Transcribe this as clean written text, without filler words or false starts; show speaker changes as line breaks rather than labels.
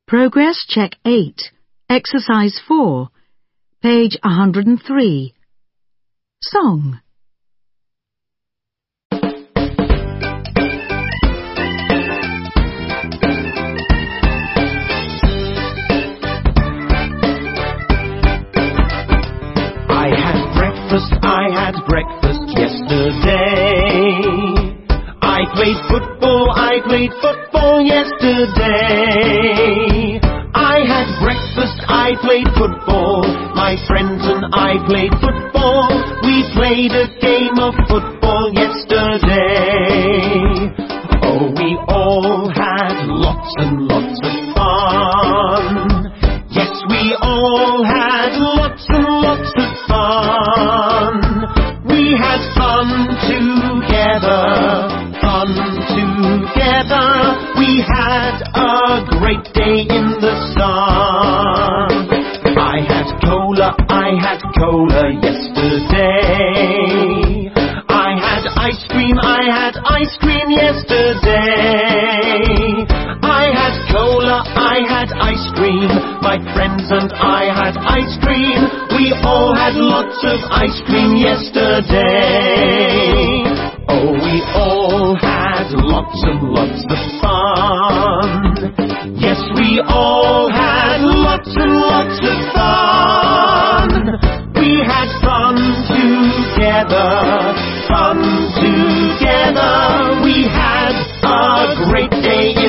Progress Check 8, Exercise 4, page 103. Song.
I had breakfast yesterday. I played football yesterday. I had breakfast, I played football. My friends and I played football. We played a game of football yesterday. Oh, we all had lots and lots of fun. Yes, we all had lots and lots of fun. We had fun together, fun together. We had a great day in the sun. I had cola yesterday. I had ice cream yesterday. I had ice cream. My friends and I had ice cream. We all had lots of ice cream yesterday. Oh, we all had lots and lots of fun. Yes, we all had lots and lots of fun. We had fun together, fun together. We had a great day